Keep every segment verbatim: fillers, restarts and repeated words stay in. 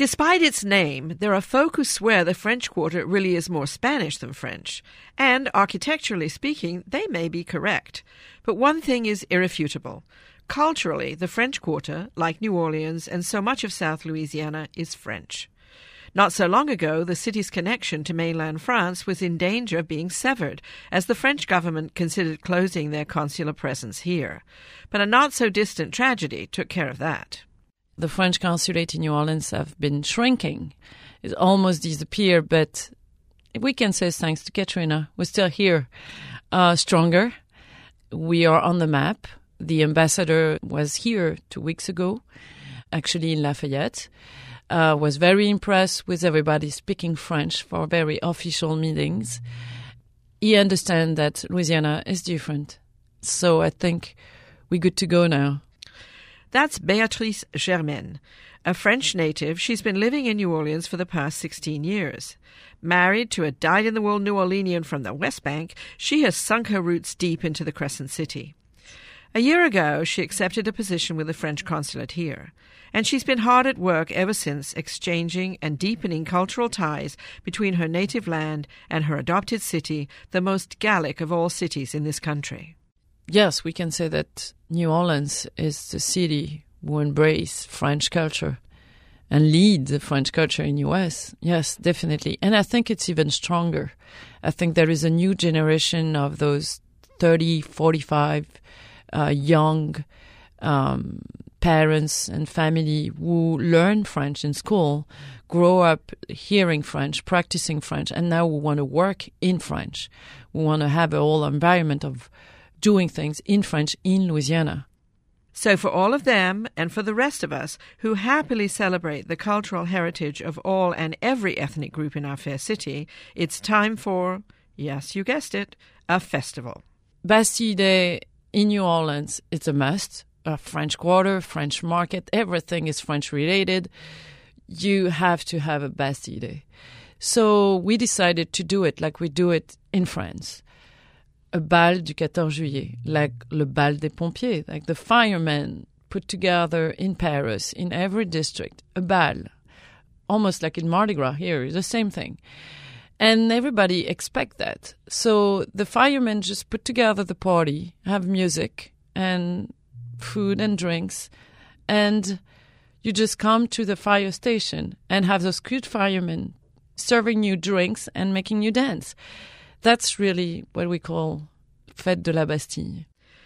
Despite its name, there are folk who swear the French Quarter really is more Spanish than French, and architecturally speaking, they may be correct. But one thing is irrefutable. Culturally, the French Quarter, like New Orleans and so much of South Louisiana, is French. Not so long ago, the city's connection to mainland France was in danger of being severed, as the French government considered closing their consular presence here. But a not-so-distant tragedy took care of that. The French consulate in New Orleans have been shrinking. It's almost disappeared, but we can say thanks to Katrina. We're still here, uh, stronger. We are on the map. The ambassador was here two weeks ago, actually in Lafayette. Uh, was very impressed with everybody speaking French for very official meetings. He understands that Louisiana is different. So I think we're good to go now. That's Béatrice Germaine. A French native, she's been living in New Orleans for the past sixteen years. Married to a dyed-in-the-wool New Orleanian from the West Bank, she has sunk her roots deep into the Crescent City. A year ago, she accepted a position with the French consulate here, and she's been hard at work ever since, exchanging and deepening cultural ties between her native land and her adopted city, the most Gallic of all cities in this country. Yes, we can say that New Orleans is the city who embrace French culture and lead the French culture in U S. Yes, definitely. And I think it's even stronger. I think there is a new generation of those thirty, forty-five uh, young um, parents and family who learn French in school, grow up hearing French, practicing French, and now we want to work in French. We want to have a whole environment of doing things in French in Louisiana. So for all of them, and for the rest of us, who happily celebrate the cultural heritage of all and every ethnic group in our fair city, it's time for, yes, you guessed it, a festival. Bastille Day in New Orleans, it's a must. A French Quarter, French Market, everything is French-related. You have to have a Bastille Day. So we decided to do it like we do it in France. A bal du quatorze juillet, like le bal des pompiers, like the firemen put together in Paris, in every district, a bal, almost like in Mardi Gras here, the same thing. And everybody expect that. So the firemen just put together the party, have music and food and drinks, and you just come to the fire station and have those cute firemen serving you drinks and making you dance. That's really what we call Fête de la Bastille.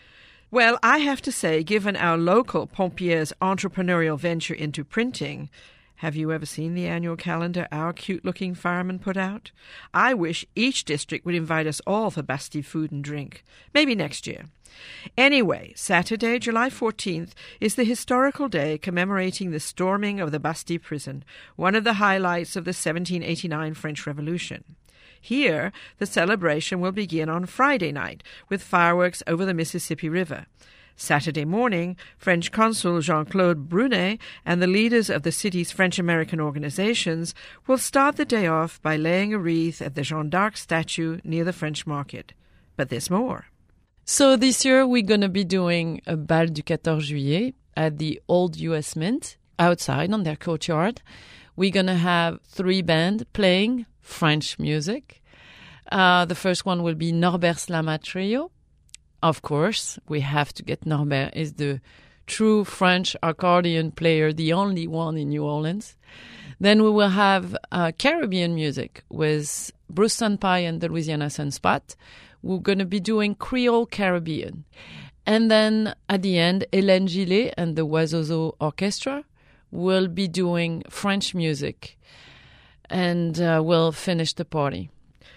Well, I have to say, given our local Pompiers' entrepreneurial venture into printing, have you ever seen the annual calendar our cute-looking firemen put out? I wish each district would invite us all for Bastille food and drink. Maybe next year. Anyway, Saturday, July fourteenth, is the historical day commemorating the storming of the Bastille prison, one of the highlights of the seventeen eighty-nine French Revolution. Here, the celebration will begin on Friday night with fireworks over the Mississippi River. Saturday morning, French Consul Jean-Claude Brunet and the leaders of the city's French-American organizations will start the day off by laying a wreath at the Jeanne d'Arc statue near the French Market. But there's more. So this year we're going to be doing a bal du quatorze juillet at the old U S Mint outside on their courtyard. We're going to have three bands playing French music. Uh, the first one will be Norbert Slama Trio. Of course, we have to get Norbert. Is the true French accordion player, the only one in New Orleans. Then we will have uh, Caribbean music with Bruce Sunpie and the Louisiana Sunspot. We're going to be doing Creole Caribbean. And then at the end, Hélène Gillet and the Oizozo Orchestra will be doing French music. And uh, we'll finish the party.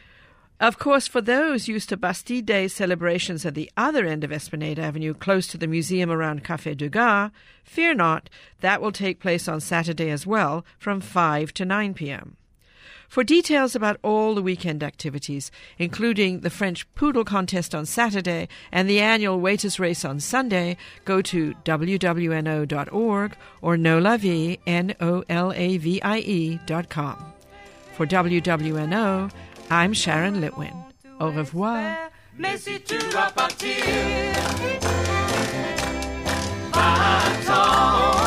Of course, for those used to Bastille Day celebrations at the other end of Esplanade Avenue, close to the museum around Café de Gare, fear not, that will take place on Saturday as well, from five to nine p.m. For details about all the weekend activities, including the French Poodle Contest on Saturday and the annual Waiters Race on Sunday, go to w w n o dot org or Nolavie, N O L A V I E dot com. For W W N O, I'm Sharon Litwin. Au revoir. Mais si tu dois partir, va-t'en.